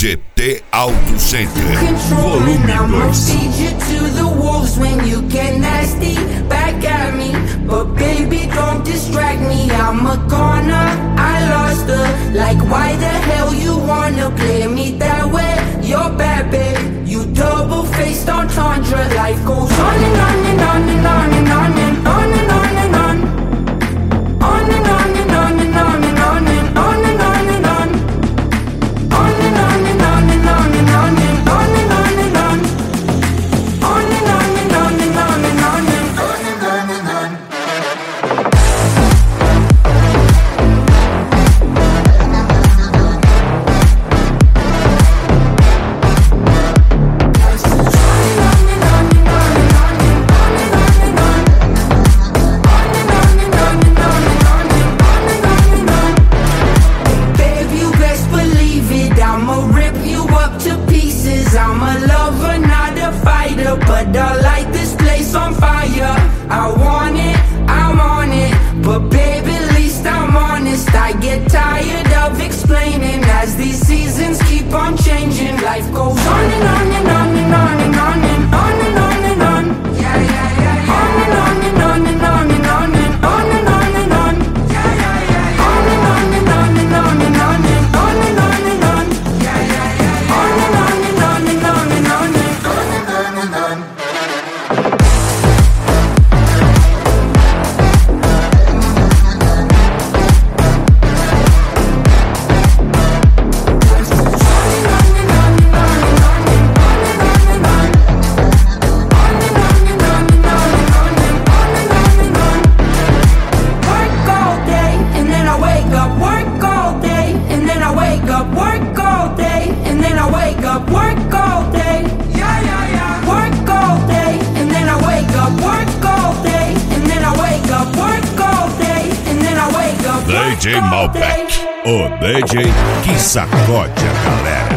GT Auto Center, volume 2. Feed you to the wolves when you get nasty back at me. But baby, don't distract me. I'm a goner, I lost her. Like, why the hell you wanna play me that way? You're bad, babe. You double-faced entendre. Life goes on and on and on and on and on and on and on and on. On and on and on and on and on and on and on and on. On and on and on and on and on and on and on and on. On and on and on and on and on and on and on and on. I'm a lover, not a fighter, but I light this place on fire. I want it, I'm on it, but baby, at least I'm honest. I get tired of explaining as these seasons keep on changing. Life goes on and on and on and on and on and on and on and on. Yeah, yeah, yeah, yeah. On and on and on and on and on and on and on and on. Yeah, yeah, yeah, yeah. On and on and on and on and on and on and on and on. Yeah, yeah, yeah, yeah. On and on and on and on and on and on and on and on. DJ Malbec, o DJ que sacode a galera.